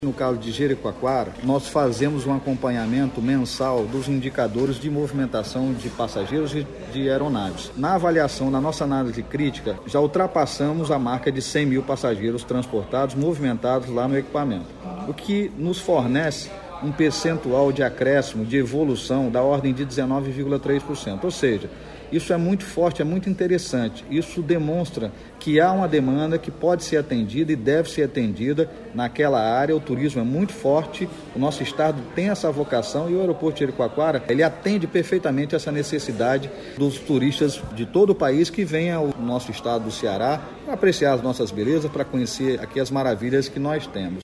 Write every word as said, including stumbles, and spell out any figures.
No caso de Jericoacoara, nós fazemos um acompanhamento mensal dos indicadores de movimentação de passageiros e de aeronaves. Na avaliação, na nossa análise crítica, já ultrapassamos a marca de cem mil passageiros transportados, movimentados lá no equipamento, o que nos fornece um percentual de acréscimo, de evolução da ordem de dezenove vírgula três por cento, ou seja, isso é muito forte, é muito interessante. Isso demonstra que há uma demanda que pode ser atendida e deve ser atendida naquela área. O turismo é muito forte, o nosso estado tem essa vocação e o aeroporto de Jericoacoara, ele atende perfeitamente essa necessidade dos turistas de todo o país que venham ao nosso estado do Ceará para apreciar as nossas belezas, para conhecer aqui as maravilhas que nós temos.